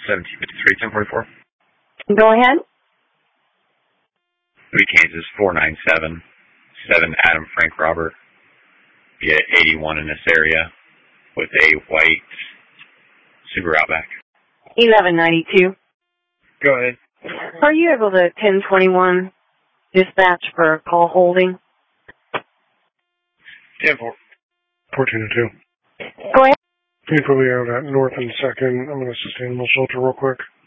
1753, 1044. Go ahead. 3 Kansas 497, 7 Adam Frank Robert. Be at 81 in this area with a white Subaru Outback. 1192. Go ahead. Are you able to 1021 dispatch for call holding? 10-4. 1402. Go ahead. Can you put me out at North and Second? I'm going to sustain a little shelter real quick.